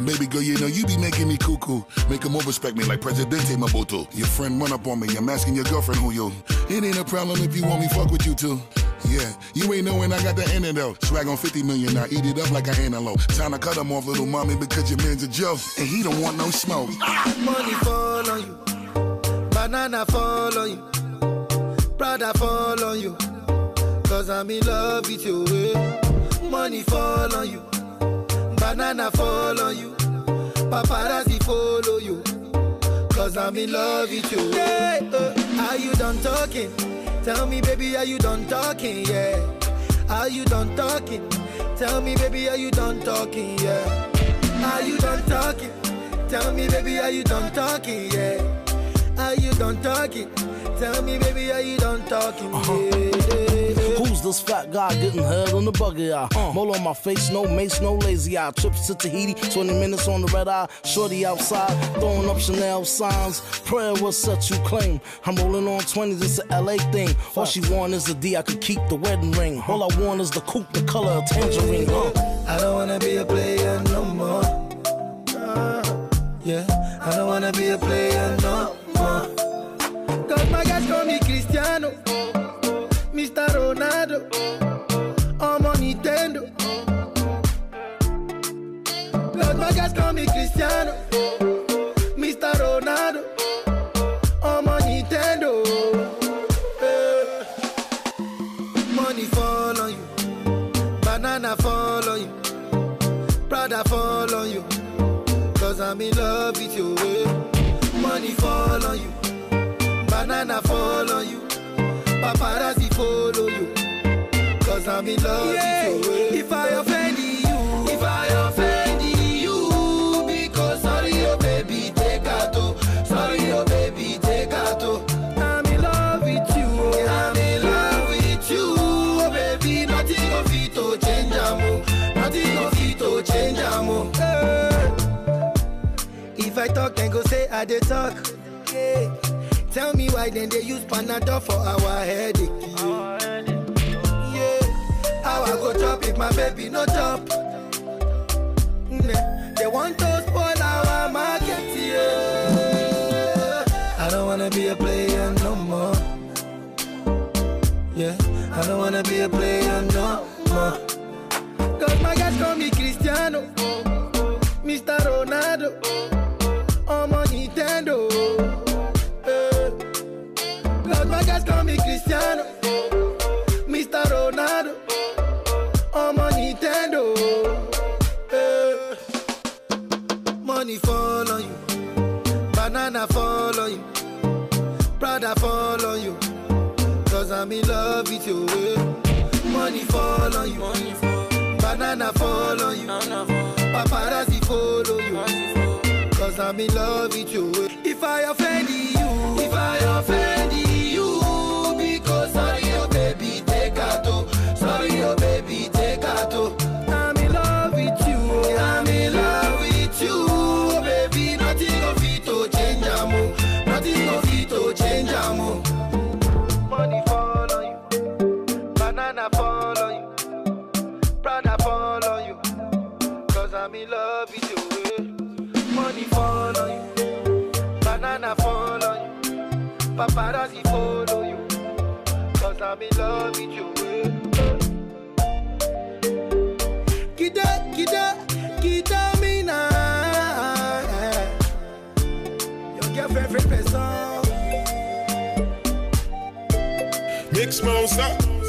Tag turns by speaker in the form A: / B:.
A: Baby girl, you know you be making me cuckoo. Make more respect me like Presidente Mabuto. Your friend run up on me, I'm asking your girlfriend who you. It ain't a problem if you want me, fuck with you too. Yeah, you ain't knowing I got the antidote. Swag on 50 million, I eat it up like an antelope. Time to cut him off, little mommy, because your man's a joke. And he don't want no smoke.
B: Money fall on you, banana fall on you, Prada fall on you, cause I'm in love with you. Money fall on you, banana fall on you, paparazzi follow you, cause I'm in love with you. Are you done talking? Tell me, baby, are you done talking? Yeah. Are you done talking? Tell me, baby, are you done talking? Yeah. Are you done talking? Tell me, baby, are you done talking? Yeah. Are you done talking? Tell me, baby, are you done talking?
C: Who's this fat guy getting head on the buggy eye? Mole on my face, no mace, no lazy eye. Trips to Tahiti, 20 minutes on the red eye. Shorty outside, throwing up Chanel signs. Prayer will set you claim. I'm rolling on 20s, it's a LA thing. All she want is the D, I could keep the wedding ring. All I want is the coupe, the color of tangerine.
B: I don't wanna be a player no more. Yeah, I don't wanna be a player no more. Cause my guys call me Cristiano, Mr. Ronaldo, I'm on Nintendo. Cause my guys call me Cristiano, Mr. Ronaldo, I'm on Nintendo. Money fall on you, banana fall on you, Prada fall on you, cause I'm in love with you. Money fall on you, banana fall on you, paparazzi follow you, cause I'm in love with you. If I offend you, because sorry, oh baby, take out. Sorry, oh baby, take out. I'm in love with you. I'm in love with you, oh baby. Nothing of it to change, amo. Nothing of it to change, amo. If I talk, then go say I dey talk. Yeah. Tell me why then they use Panadol for our headache. Yeah, how I go chop if my baby no chop? They want to spoil our market. Yeah, I don't wanna be a player no more. Yeah, I don't wanna be a player no more. Cause my guys call me Cristiano, Mr. Ronaldo, I'm on Nintendo. My guys call me Cristiano, Mr. Ronaldo, I'm on Nintendo. Money fall on you, banana fall on you, Prada fall on you, cause I'm in love with you. Money fall on you, banana fall on you, paparazzi follow you, cause I'm in love with you. If I offend you, because sorry, oh baby, take out. Sorry, oh baby, take out. I'm in love with you. I'm in love with you, oh baby. Nothing of it to change, amo. Nothing of it to change, amo. Money fall on you, banana fall on you, Prada fall on you, cause I'm in love with you. Money fall on you, banana fall on you, paparazzi follow you, cause I'm in love with you. Kida me now. Your girlfriend person.
D: Mix mouse up.